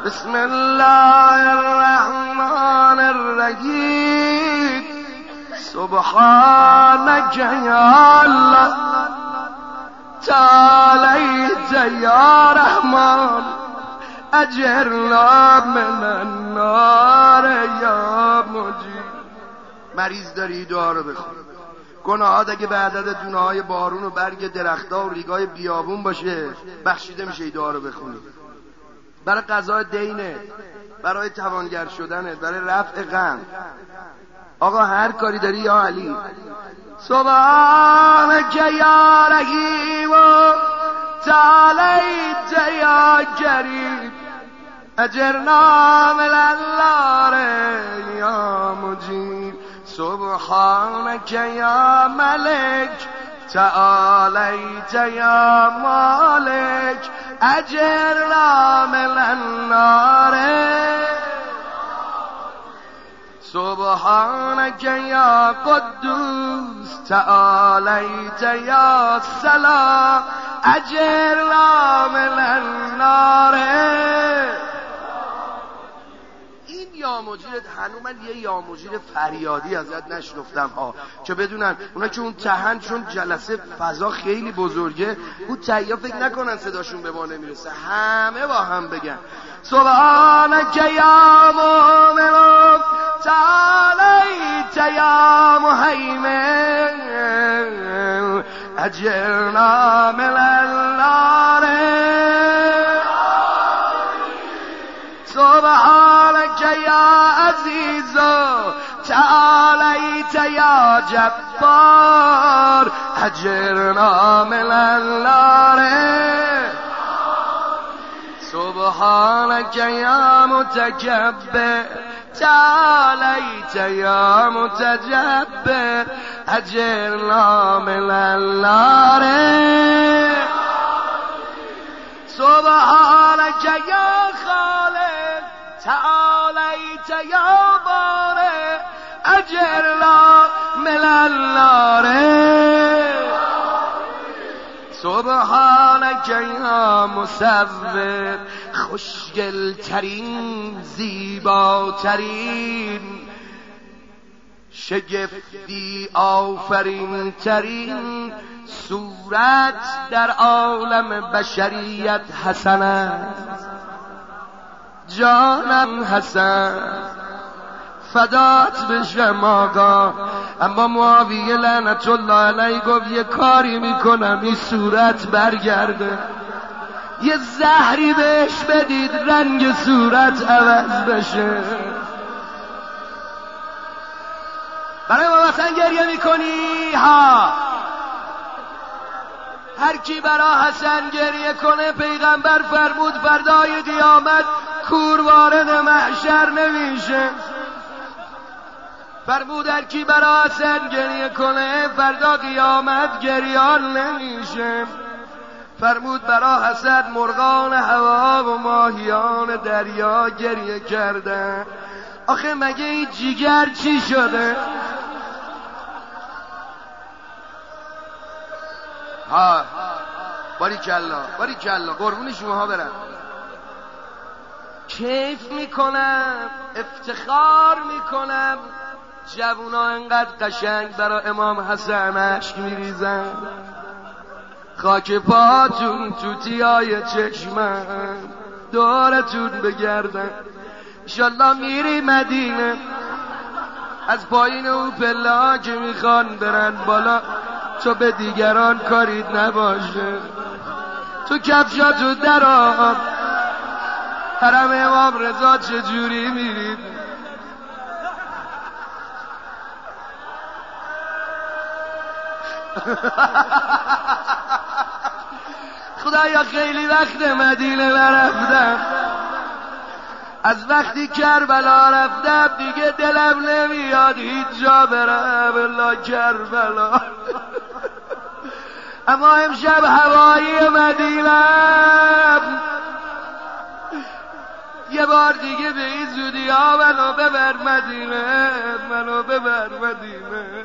بسم الله الرحمن الرحیم. سبحانك یا الله تعالیت یا رحمان اجرنا من النار یا مجیب. مریض داری دعا رو بخون. گناهات اگه به عدد دونه های بارون و برگ درخت‌ها و ریگای بیابون باشه بخشیده میشه. دعا رو بخونی برای قضای دینه، برای توانگر شدنه، برای رفع غم. آقا هر کاری داری یا علی. سبحانك یا رحیم و تعالیت یا کریم اجرنا من النار یا مجیب. سبحانك یا ملک تعالیت یا مالک اجرنا من النار. سبحانك یا قدوس تعالیت یا سلام اجرنا من النار. این یا مجیرت هنوز من یه یا مجیر فریادی ازت نشنفتم ها، که بدونن اونا که اون تهن چون جلسه فضا خیلی بزرگه اون تهیا فکر نکنن صداشون به ما نمیرسه، همه با هم بگن سبحانك یا مؤمن تعالیت یا مهیمن اجرنا من النار. سبحانك یا عزیز تعالیت یا جبار اجرنا من النار. سبحانك یا متکبر تعالیت یا متجبر اجرنا من النار. سبحانك یا خالق تعالیت یا بارئ اجرنا من النار. سبحانك یا مصور خوشگل ترین زیباترین شگفتی آفرین ترین صورت در عالم بشریت حسن است. جانم حسن فدات بشم آقا. اما معاویه لعنت الله علیه گفت یه کاری میکنم این صورت برگرده، یه زهری بهش بدید رنگ صورت عوض بشه. برای ما مثلا گریه میکنی ها؟ هر کی برای حسن گریه کنه پیغمبر فرمود فردای قیامت کور وارد محشر نمیشه. فرمود هر کی برای حسن گریه کنه فردا قیامت گریان نمیشه. فرمود برای حسن مرغان هوا و ماهیان دریا گریه کردن. آخه مگه این جیگر چی شده؟ ها باریکالله باریکالله قربون شماها برم. کیف میکنم افتخار میکنم جوونا انقدر قشنگ برای امام حسن اشک میریزن. خاک پاتون توتیای چشمم دورتون بگردن. انشالله میری مدینه از پایین او پلا که میخوان برن بالا تو به دیگران کاریت نباشه. تو کفشاتو در آب حرم امام رضا چجوری میرید؟ خدایا خیلی وقت مدینه نرفتم، از وقتی کربلا رفتم دیگه دلم نمیاد هیچ جا برم الا کربلا. اما امشب هوایی مدینه یه بار دیگه به این زودی ها منو ببر مدینه، منو ببر مدینه.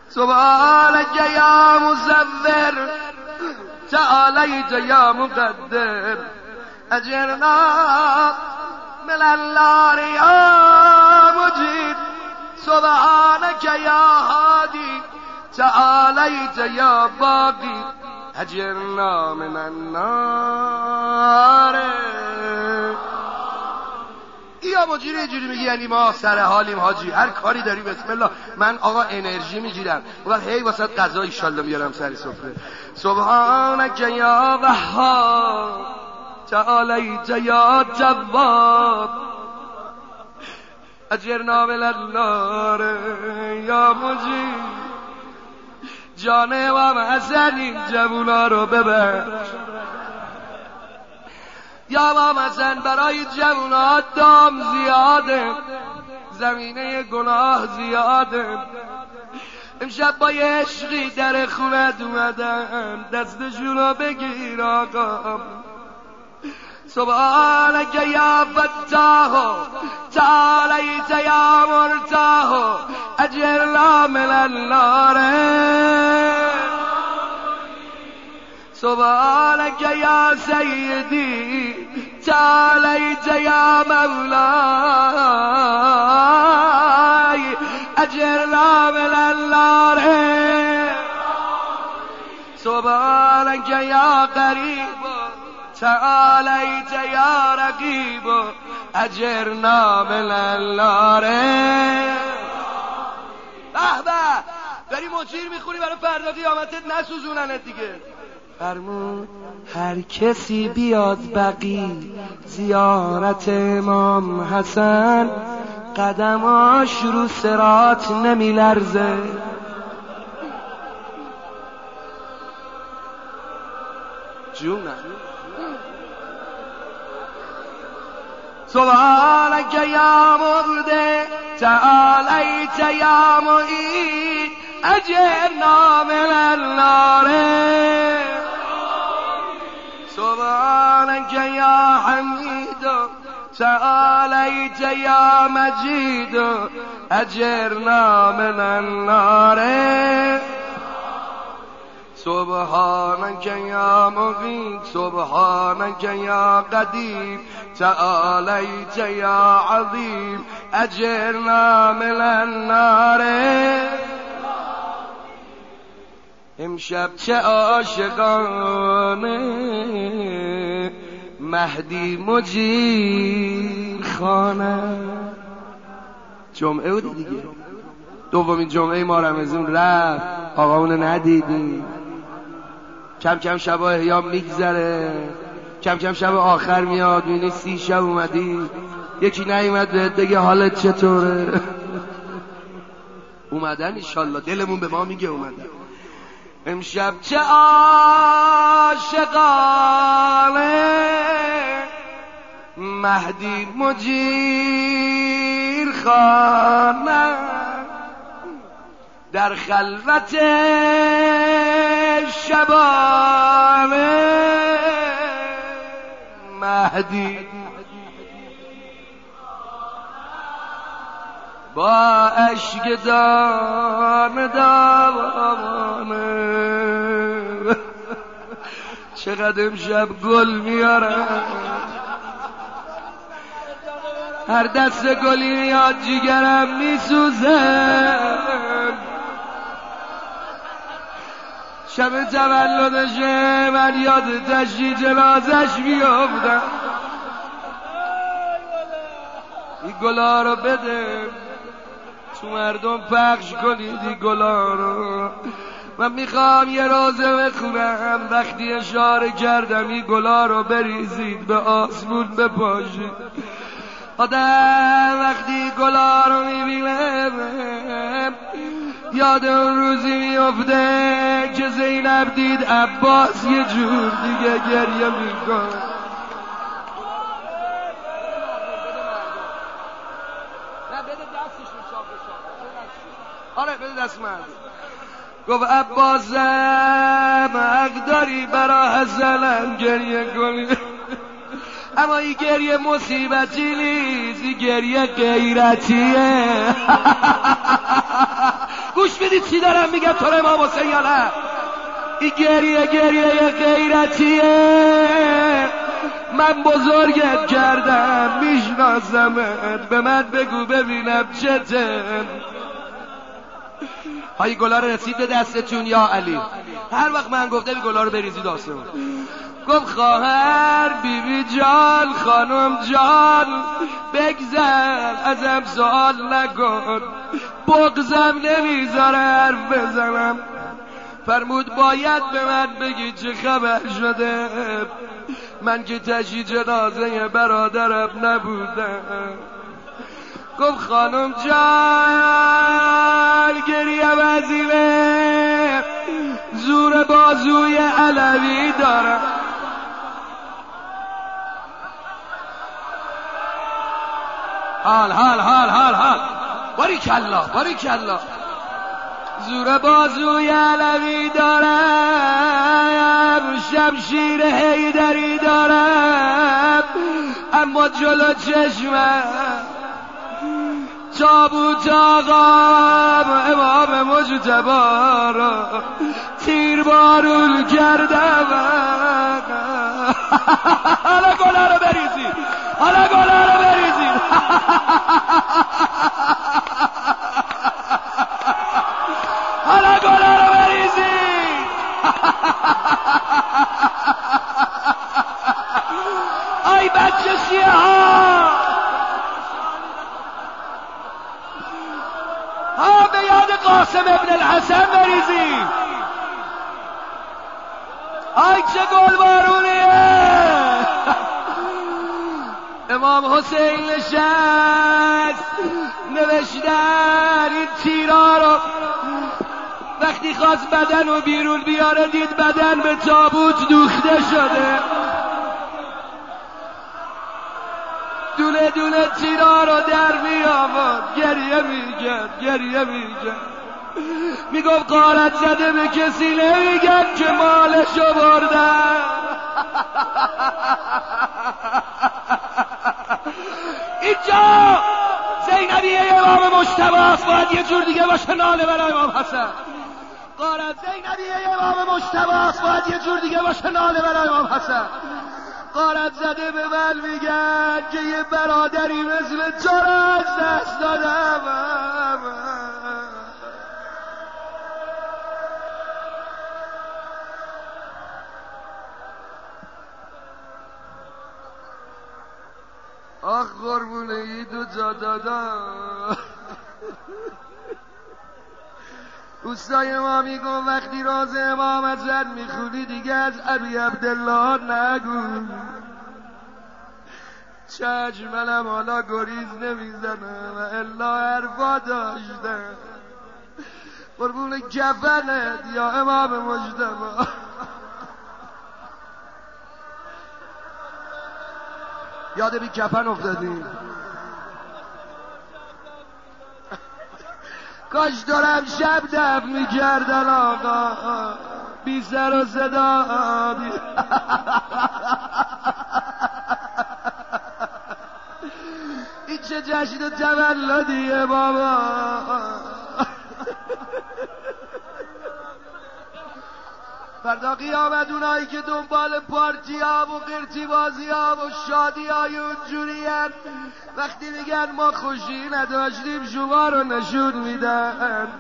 سبحانك یا مصور تعالیت یا مقدر اجرنا من النار یا مجید سبحانك یا هادی تعالیت یا باقی اجرنا من النار. یا مجید اینجوری میگی یعنی ما سر حالیم حاجی، هر کاری داری بسم الله. من آقا انرژی میگیرم و هی واسط غذا ان شاء الله میارم سر سفره. سبحانك یا وهاب تعالیت یا جواب اجرنا من النار یا مجید. جان و حسن این جوونا رو ببخش یا امام حسن، برای جوونا دام زیاده، زمینه گناه زیاده. امشب با یه عشقی در خونت اومدن، دستشون رو بگیر آقا. سبحانك یا فتاح تعالیت یا مرتاح اجرنا من النار. سبحانك یا سیدی تعالیت یا مولاي اجرنا من النار. سبحانك یا قریب تعالیت یا رقیب اجرنا من النار. به به، داری مجیر میخونی برای فردا قیامتت نسوزوننت دیگه. فرمود هر کسی بیاد بقی زیارت امام حسن، قدماش رو صراط نمیلرزه. جونم. سبحانك یا مبدع تعالیت یا معید اجرنا من النار. سبحانك یا حمید تعالیت یا مجید اجرنا من النار. سبحانك یا مقیت سبحانك یا قدیر تعالیت یا عظیم اجرنا من النار. امشب چه عاشقانه مهدی مجیر خانه. جمعه بود دیگه، دومین جمعه ما رمضان رفت، آقامونو ندیدیم. کم کم شب احیا میگذره، کم کم شب آخر میاد، میبینی 30 شب اومدی، یکی نیومد بهت بگه حالت چطوره. اومدن انشالله، دلمون به ما میگه اومدن. امشب چه عاشقانه مهدی مجیر خانه، در خلوت شبانه مهدی با اشک دام دامانه. چقدر امشب گل میارم، هر دست گلی میاد جیگرم میسوزه. شب تولدشه من یاد تشییع جنازش بیافتم. این گلا رو بده تو مردم پخش کنید، این گلا رو. من میخوام یه روزه بخونم، وقتی اشاره کردم این گلا رو بریزید به آسمون بپاشید. آدم وقتی گلا رو میبینه یاد اون روزی میفته که زینب دید عباس یه جور دیگه گریه میکن. آره بده دست من. گفت عباسم حق داری برا حسنم گریه کنی، اما این گریه مصیبتی نیست، این گریه غیرتیه. گوش بدید چی دارم میگم تو امام حسین یا نه؟ این گریه غیرتیه. من بزرگت کردم میشناسمت، به من بگو ببینم چته. های گلا رو رسید به دستتون یا علی؟ هر وقت من گفتم این گلا رو بریزید آسمون. گفت خواهر بیبی جان خانم جان بگذر ازم سوال نکن، بغضم نمیذاره حرف بزنم. فرمود باید به من بگی چه خبر شده، من که تشییع جنازه برادرم نبودم. گفت خانم جان گریه وزیره، زور بازوی علوی دارم. حال حال حال حال حال باریکالله زور بازوی علوی دارم، شمشیر حیدری دارم، اما جلو چشمم تابوت آقام امام مجتبی را تیر بارون کردم. حالا گلا رو بریزید، آی بچه شیعه ها به یاد قاسم ابن الحسن بریزید. آی چه گلبارونیه. امام حسین نشست، نوشتن این تیرا رو وقتی خواست بدن رو بیرون بیاره دید بدن به تابوت دوخته شده. دونه دونه تیرا رو در می آورد، گریه میگرد میگفت غارت زده به کسی نمیگم که مالشو بردن. اینجا زینبیه امام مجتبی است، باید یه جور دیگه باشه ناله برای امام حسن. غارت زینبیه امام مجتبی است، باید یه جور دیگه باشه ناله برای امام حسن. غارت زده به من میگن که یه برادری مثل تو را از دست دادم. آخ قربونه ای دو جا دادم. اوستای ما میگن وقتی راز امام حسن میخونی دیگه از ابی عبدالله نگو. چشمنم حالا گریز نمیزنه و الا حرفا داشته. قربون کفنت یا امام مجتبی. یاد بی کفن افتادیم. کاش دارم شب دفن میکردن آقا، بی سر و صدا. این چه جشن تولدیه بابا. فردا قیامت اونایی که دنبال پارتی ها و قرتی بازی ها و شادی های اونجوری هن، وقتی میگن ما خوشی نداشتیم شما رو نشون میدن.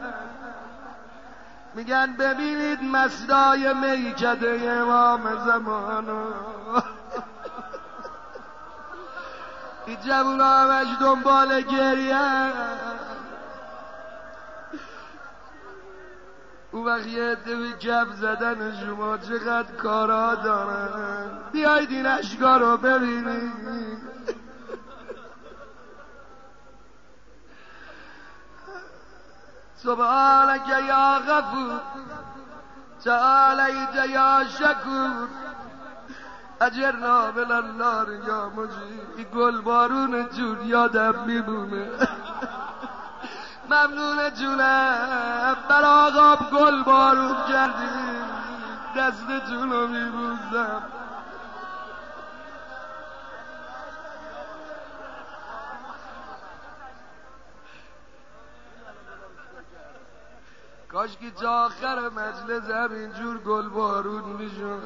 میگن ببینید مصدای میکده امام زمانو. این جوون ها همش دنبال گریه. اون وقت یه عده به کف زدن شما چقدر کارا دارن. بیایید این اشکا رو ببینید. سبحانک یا غفور تعالیت یا شکور اجرنا من النار یا مجید. این گل بارون جون یادم میمونه. ممنون جونم بر آقام گل بارون کردی، دستتون رو میبوسم. کاش که تا آخر مجلس همینجور گل بارون میشد،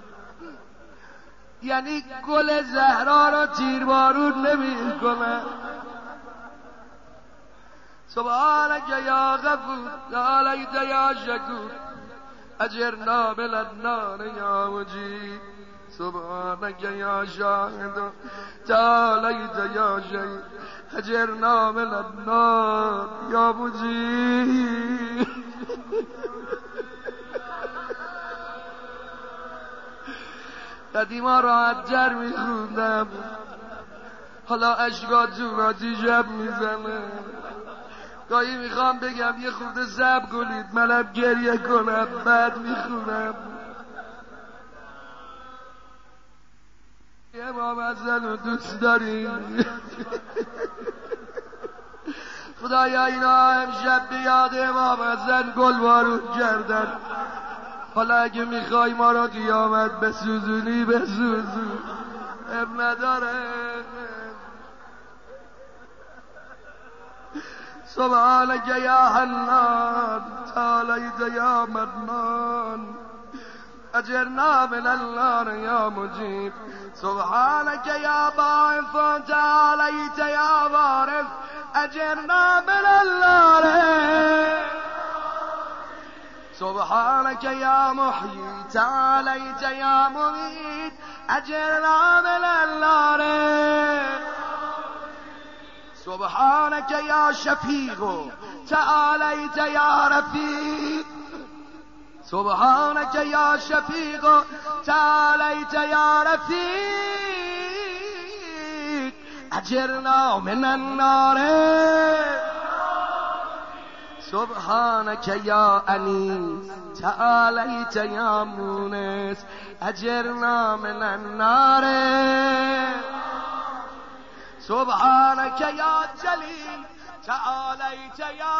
یعنی گل زهرا را تیر بارون نمی کنه. سبحانك يا غفور تعاليت يا شكور اجرنا من النار يا مجيب. سبحانك يا شاهد تعاليت يا شهيد اجرنا من النار يا مجيب. قدیما راحت جر میخوندم، حالا اشکا جون آتیشم میزنه. گاهی میخوام بگم یه خورده صبر کنید منم گریه کنم بعد میخونم. امام حسن رو دوست داریم. خدایا اینا امشب به یاد امام حسن گل بارون کردن، حالا اگه میخوای ما را قیامت بسوزونی بسوزون، اب نداره. سبحانك يا حنان تعاليت يا منان اجرنا من النار يا مجيب. سبحانك يا باعث تعاليت يا وارث اجرنا من النار. سبحانك يا محيي تعاليت يا مميت اجرنا من النار. سبحانك يا شفيق تعاليت يا رفيق. سبحانك يا شفيق تعاليت يا رفيق اجرنا من النار. سبحانك يا أنيس تعاليت يا مونس اجرنا من النار. سبحانك يا جليل تعاليت يا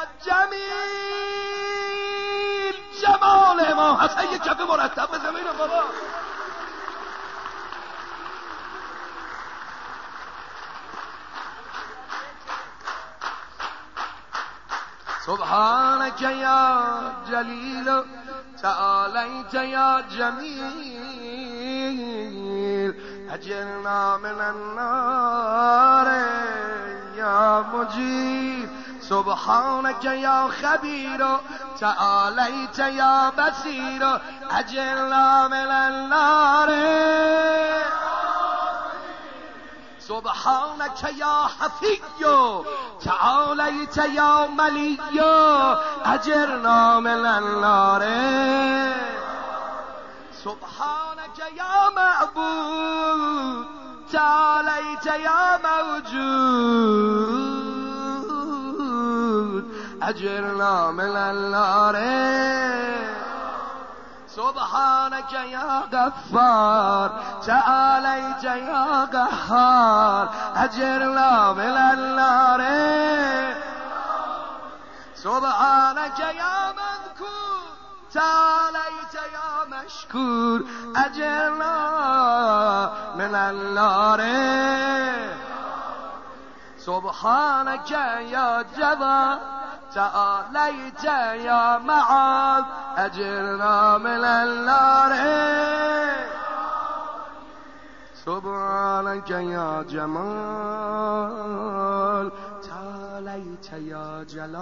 جميل. جمال امام حسن یک کف مرتب به زمین بابا. سبحانك يا جليل تعاليت يا جميل اجرنا من النار يا مجيب. سبحانك يا خبير تعاليت يا بصير اجرنا من النار. سبحانك يا حفي تعاليت يا ملي اجرنا من النار. سبحانك يا معبود تعاليت يا موجود اجرنا من النار. سبحانك يا غفار تعاليت يا قهار اجرنا من النار. سبحانك يا مذكور تعاليت يا مشكور اجرنا من النار. سبحانك يا جواد تعاليت يا معاذ اجرنا من النار. سبحانك يا جمال تعاليت يا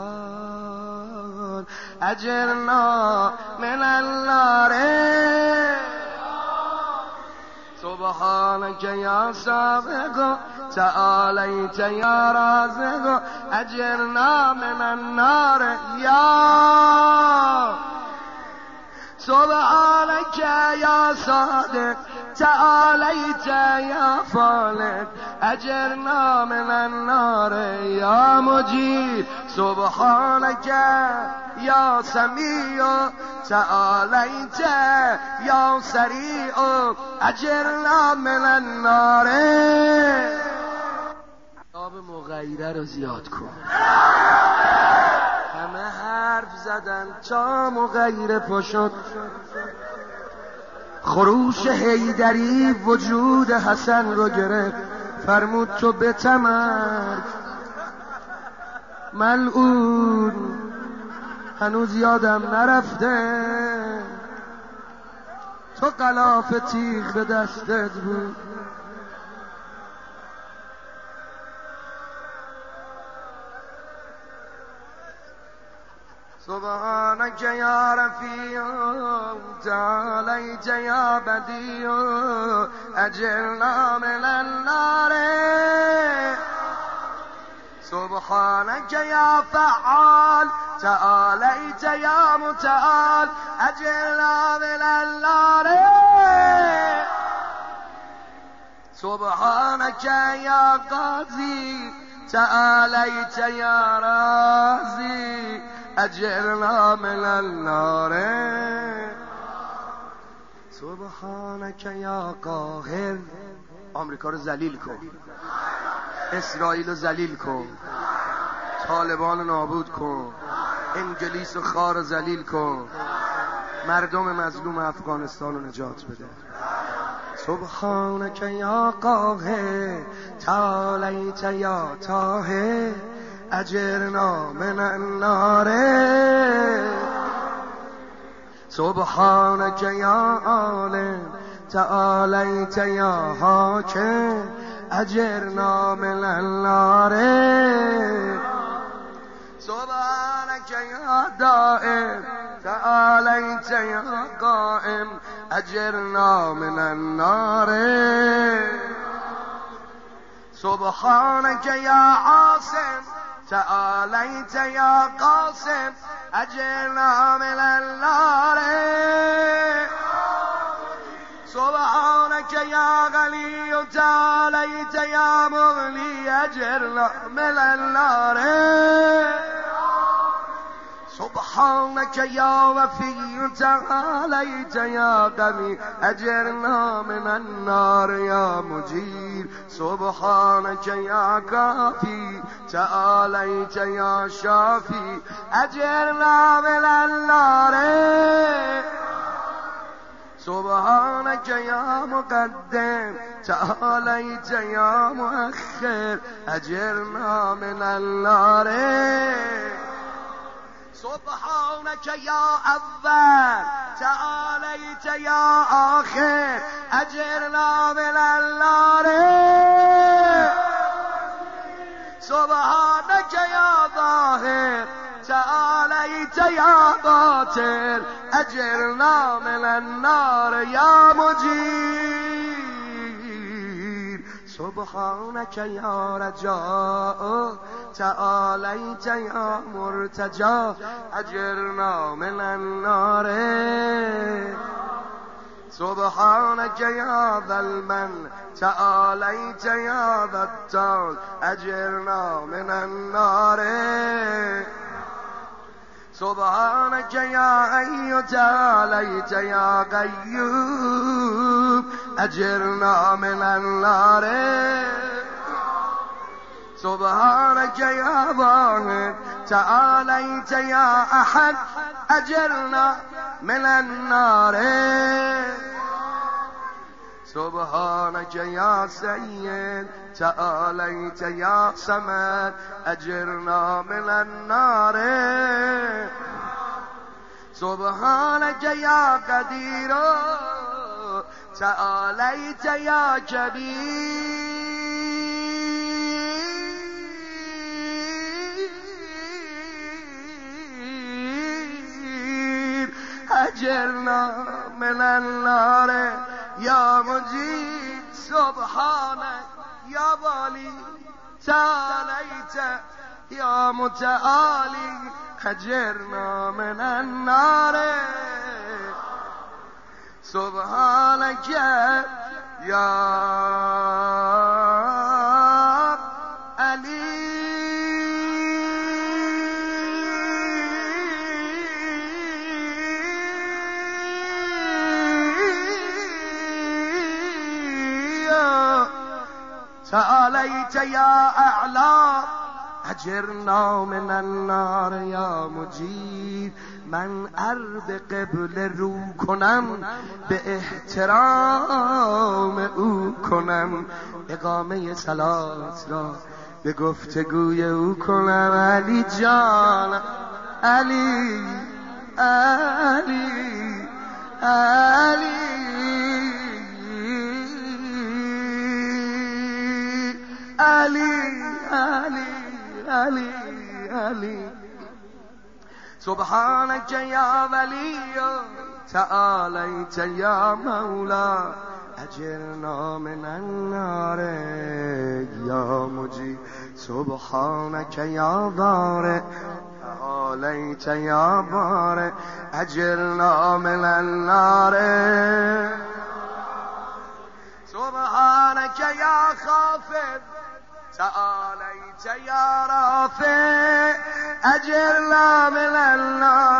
جلال اجرنا من النار. سبحانك يا سابق تعاليت يا رازق اجرنا من النار. يا سبحانك يا صادق تعاليت يا فالق اجرنا من النار. يا مجيب سبحانك يا سميع تعاليت يا سريع اجرنا من النار. آب مغیره رو زیاد کن. همه حرف زدن تا مغیره پاشد. خروش حیدری وجود حسن رو گرفت، فرمود تو به تمر ملعون هنوز یادم نرفته تو غلاف تیغ به دستت بود. سبحانك يا رفيع تعاليت يا بديع أجرنا من النار. سبحانك يا فعال تعاليت يا متعال أجرنا من النار. سبحانك يا قاضي تعاليت يا رازي أجرنا من النار. سبحانك يا قاهر آمریکا رو ذلیل کن، اسرائیل رو ذلیل کن، طالبان رو نابود کن، انگلیس و خار رو ذلیل کن، مردم مظلوم افغانستان رو نجات بده. سبحانك يا قاهر تعاليت يا طاهر أجرنا من النار. سبحانك يا عالم تعاليت يا حاكم أجرنا من النار. سبحانك يا دائم تعاليت يا قائم أجرنا من النار. سبحانك يا عاصم تعاليت يا قاسم أجرنا من النار. سبحانك يا غني تعاليت يا مغني أجرنا من النار. سبحانك يا وفي تعاليت يا قوي أجرنا من النار يا مجير. سبحانك يا كافي تعاليت يا شافي أجرنا من النار. سبحانك يا مقدم تعاليت يا مؤخر أجرنا من النار. سبحانك يا أول تعاليت يا آخر أجرنا من النار. سبحانك يا ظاهر تعاليت يا باطن أجرنا من النار يا مجير. سبحانك يا رجاء تعاليت يا مرتجى أجرنا من النار. سبحانك يا ذا المن تعاليت يا ذا الطول أجرنا من النار. سبحانك يا حي تعاليت يا قيوم أجرنا من النار. سبحانك يا واحد تعاليت يا أحد أجرنا من النار. سبحانك يا سيد تعاليت يا صمد أجرنا من النار. سبحانك يا قدير تعاليت يا كبير أجرنا من النار يا مجيد. سبحانك يا والي تعاليت يا متعالي أجرنا من النار. سبحانك يا علي تعاليت يا أعلى أجرنا من النار يا مجيب. من عرض قبل رو کنم به احترام او کنم، اقامه صلات را به گفتگوی او کنم. علی جان علی علی علی علی علی علی علی سبحانك يا ولي تعاليت يا مولا أجرنا من النار يا مجيب سبحانك يا بارئ تعاليت يا بارئ أجرنا من النار سبحانك يا خافض تعاليت يا رافع أجرنا من النار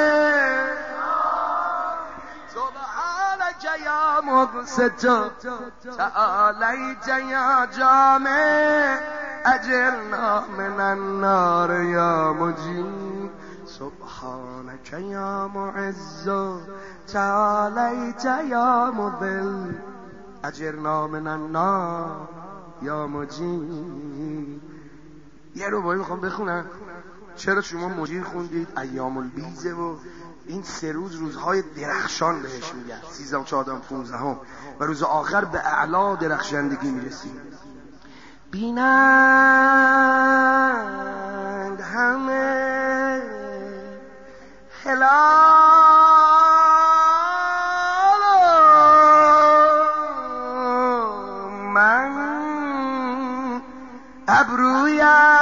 سبحانك يا مبسط تعاليت يا جامع أجرنا من النار يا مجيب سبحانك يا معز تعاليت يا مذل أجرنا من النار یا مجید. یه ربایی میخوام بخونم. چرا شما مجید خوندید؟ ایام البیزه و این 3 روز روزهای درخشان بهش میگن، 13 14 15 و روز آخر به اعلا درخشندگی میرسیم. بینند همه هلال من ابرویم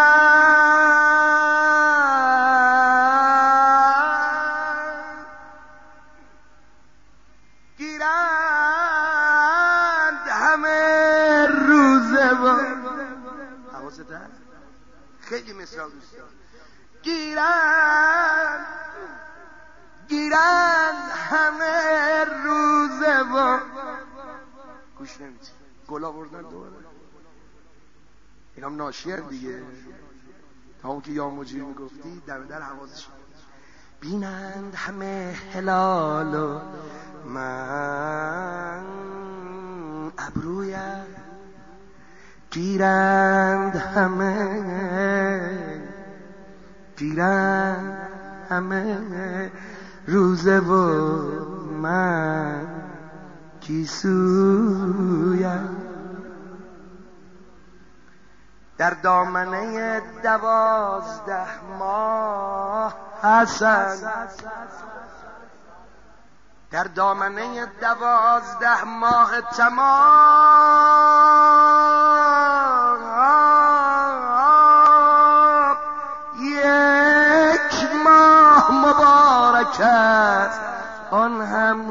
گیرند همه روزه و حواست هست؟ خیلی مثال دوستان. گیرند همه روزه و گوش نمیدی گلا بردن دوباره. اینام ناشیه دیگه. تا اون که یا مجیر میگفتی دم در حواسش. بینند همه هلال و من ابرویم گیرند همه روزه و من کیسویم. در دامنه 12 ماه حسن، در دامنه 12 ماه تمام 1 ماه مبارک است آن هم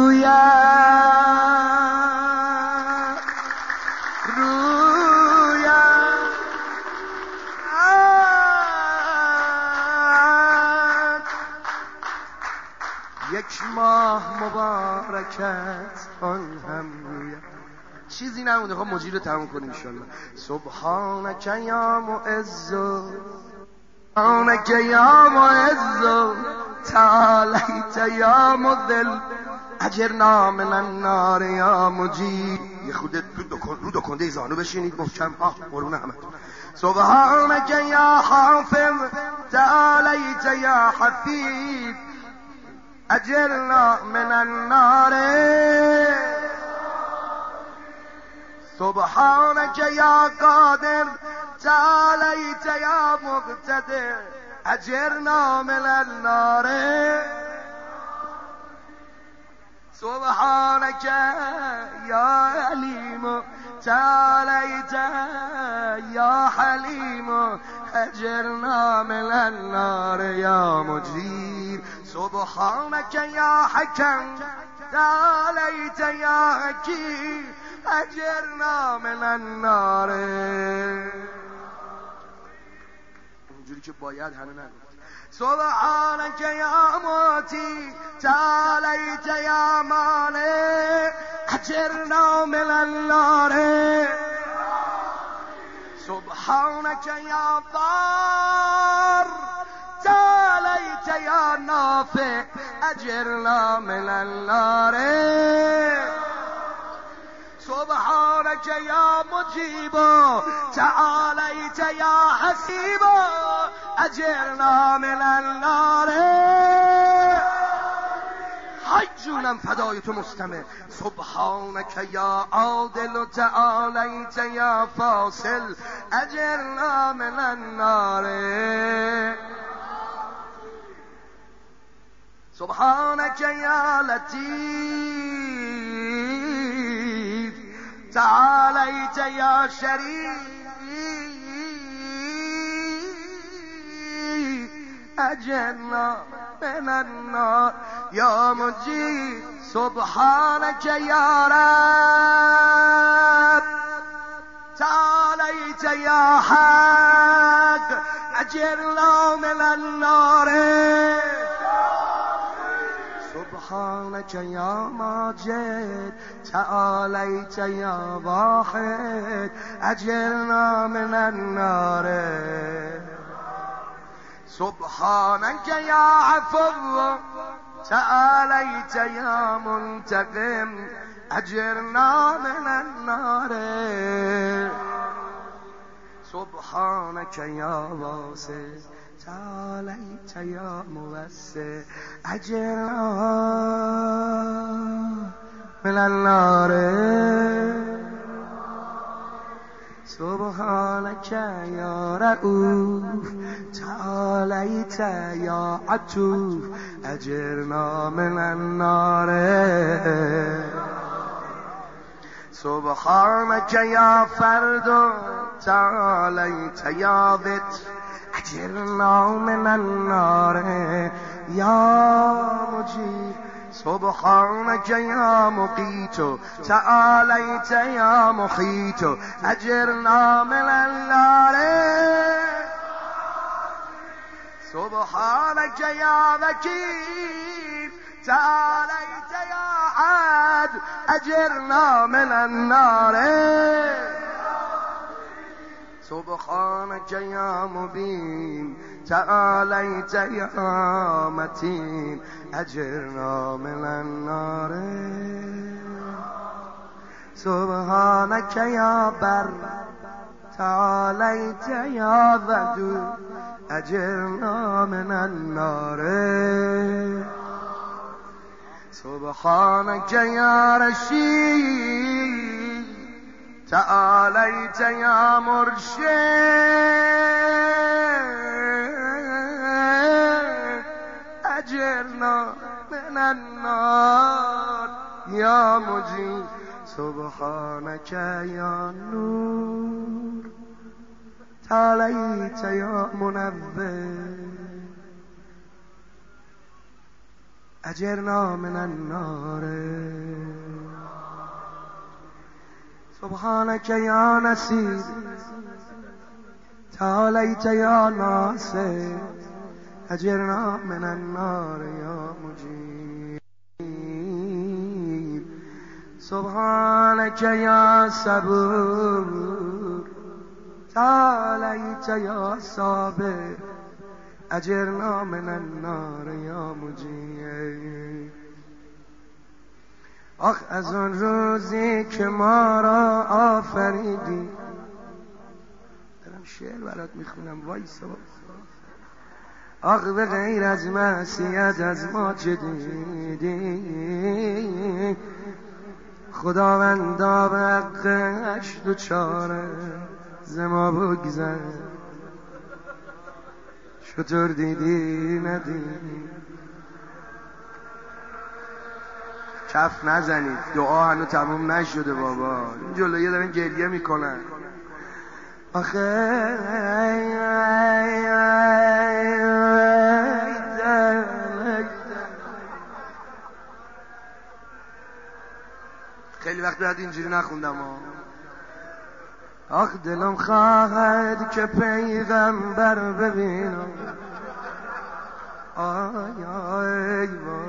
مبارکت آن هم رویم. چیزی نمونده. خب مجید رو تموم کنیم انشالله. سبحانک یا معز سبحانک یا معز تعالیت یا مذل اجرنا من النار یا مجید. یه خودت رو دکنده زانو بشینید محکم. قربون همه. سبحانک یا حافظ تعالیت یا حفیظ اجرنا من النار سبحانك يا قادر تعاليت يا مقتدر اجرنا من النار سبحانك يا عليم تعاليت يا حليم اجرنا من النار يا مجير سبحانك يا حكم تعاليت يا حكيم اجرنا من النار. اونجوری که باید هنو نگفت. سبحانك يا موتي تعاليت يا مانع اجرنا من النار سبحانك يا ضار تعاليت يا نافع اجرنا من النار سبحانك يا مجيب تعاليت يا حسيب اجرنا من النار. های جونم فدای تو مستمع. سبحانک یا عادل و تعالیت یا فاصل اجرنا من النار. سبحانک یا لطیف تعالیت یا شریف اجرنا من النار. یا مجید سبحانک یا رب تعالیت یا حق اجرنا من النار. سبحانک یا ماجد تعالیت یا واحد اجرنا من النار. سبحانک یا عفو تعالیت یا منتقم اجرنا من النار. سبحانک یا واسع تعالیت یا موسع اجرنا من النار. سبحانک یا رؤوف تعالیت یا عطوف اجرنا من النار. سبحانک یا فرد تعالیت یا وتر اجرنا من النار. یا مجیب سبحانک یا مقیت تعالیت یا محیط اجرنا من النار. سبحانک یا وکیل تعالیت یا عدل اجرنا من النار. سبحانک یا مبین تعالیت یا متین اجرنا من النار. سبحانک یا بر تعالیت یا ودود اجرنا من النار. سبحانک یا رشید تعالیت یا مرشد اجرنا من النار. یا مجید سبحانک یا نور تعالیت یا منور اجرنا من النار. سبحانک یا نصیر تعالیت یا ناصر اجرنا من النار. یا مجیب سبحانک یا صبور تعالیت یا صابر اجرنا من النار. یا مجیب آخ از آن روزی که ما را آفریدی. دارم شعر برات میخونم وایسا. آخ به غیر از معصیت از ما چه دیدی. خداوندا به حقش دوچاره ز ما بگذر. شطور دیدی ندیدی. کف نزنید دعا هنو تموم نشده بابا. این جلویه دارن گریه میکنن. آخه خیلی وقت بعد اینجوری نخوندم ها. آخ دلم خواهد که پیغمبر ببینم. آی آی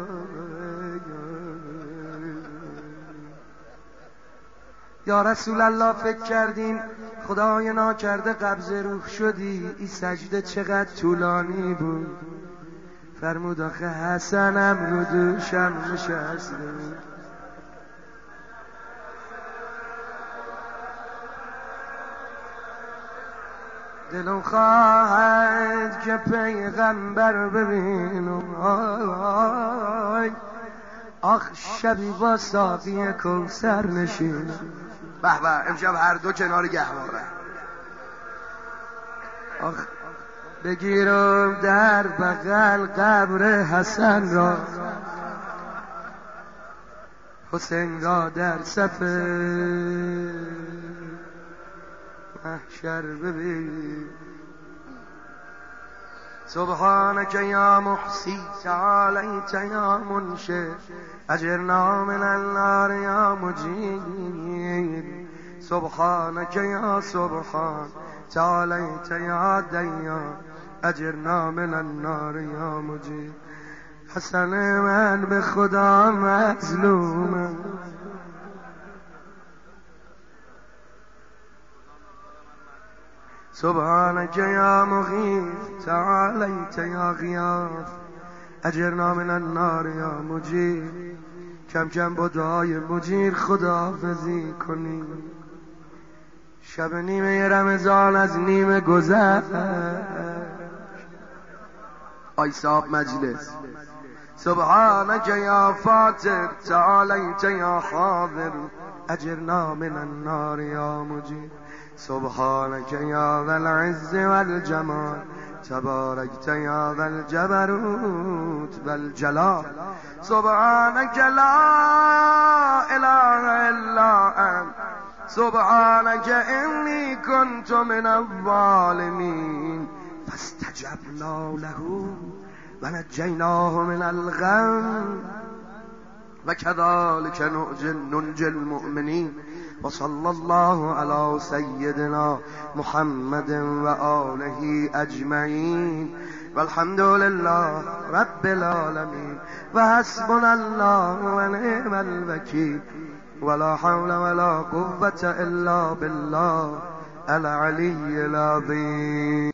یا رسول الله فکر کردیم خدای ناکرده قبض روح شدی. این سجده چقدر طولانی بود. فرمود آخه حسنم رو دوشم نشسته. دلم خواهد که پیغمبر ببینم، آخ شبی با ساقی کوثر نشینم. به به امشب هر دو کنار گهواره. آخ بگیرم در بغل قبر حسن را، حسین را در صف محشر ببین. سبحانك یا محسی تعالیت یا منشئ اجرنا من النار یا مجید. سبحانك یا سبحان تعالیت یا دیان اجرنا من النار یا مجید. حسن من به خدا مظلومم، سبحانك یا مغیث تعالیت یا غیاث اجرنا من النار یا مجیر. کم کم با دعای مجیر خداحافظی کنیم. شب نیمه رمضان از نیمه گذشت. آی صاحب مجلس سبحانك یا فاتر تعالیت یا حاضر اجرنا من النار یا مجیر. سبحانك یا ذا العز والجمال تباركت یا ذا الجبروت والجلال. سبحانك لا اله الا انت سبحانك انی كنت من الظالمین. فاستجبنا له ونجيناه من الغم وكذلك ننجي المؤمنين. وصلى الله على سيدنا محمد وآله أجمعين والحمد لله رب العالمين. وحسبنا الله ونعم الوكيل ولا حول ولا قوة إلا بالله العلي العظيم.